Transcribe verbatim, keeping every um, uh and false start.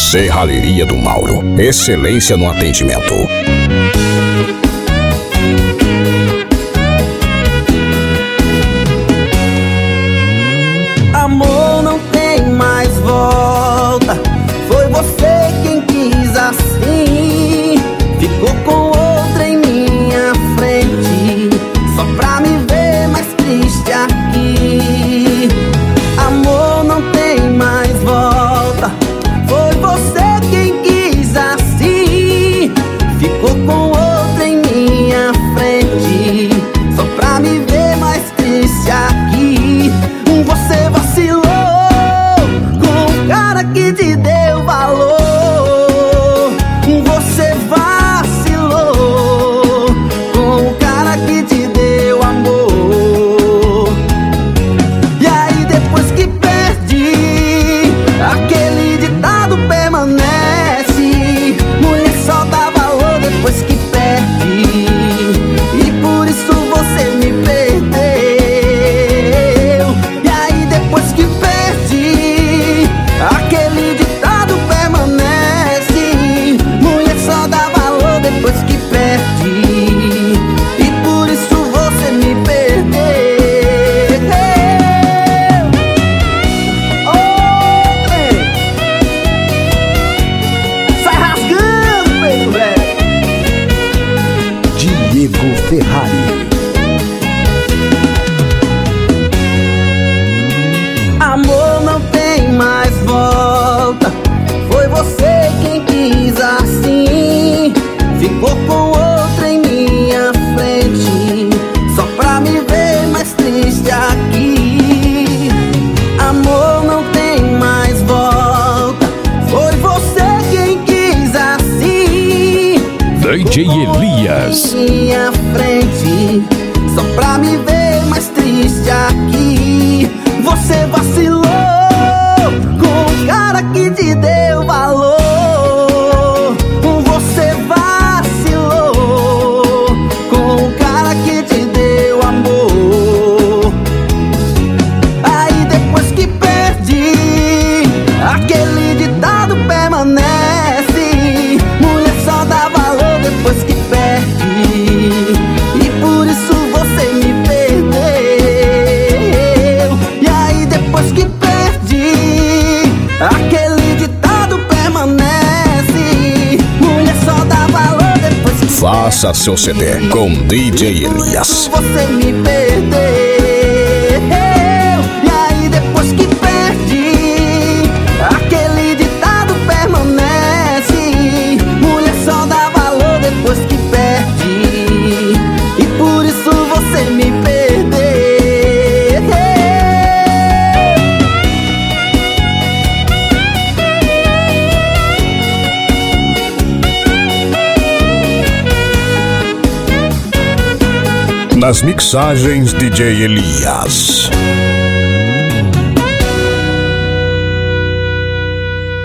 Serralheria do Mauro, excelência no atendimento. Amor, não tem mais volta. Foi você quem quis assim. Ficou com outra em minha frente, só pra me ver mais triste aqui. Amor, não tem mais volta. Foi você quem quis assim. Ficou com outra em minha frente, só pra me ver mais triste aqui. Você vacilou com o cara que te deu valor. Você vacilou com o cara que te deu amor. E aí depois que perdi, aquele ditado permanece: mulher só dá valor depois que perde. E por isso você me perdeu. E aí depois que perdi, aquele ditado permanece: mulher só dá valor depois que perde. E por isso você me perdeu. Oh, trem. Sai rasgando, peito velho. Diego Ferrari. Amor, não tem mais volta. Foi você quem quis assim. Ficou com outra em minha frente, só pra me ver mais triste aqui. Amor, não tem mais volta. Foi você quem quis assim. D J Elias. Em minha frente, só pra me ver mais triste aqui. Você vacilou com o cara que te deu valor. Você vacilou com o cara que te deu amor. Aí depois que perdi, aquele ditado permanece: mulher só dá valor depois que perde. E por isso você me perdeu. E aí depois que perdi, aquele ditado permanece: mulher só dá valor depois que Faça seu C D com D J Elias. você me perdeu. E aí depois que perdi, aquele ditado permanece: mulher só dá valor depois que perde. E por isso você me perdeu. Nas mixagens D J Elias.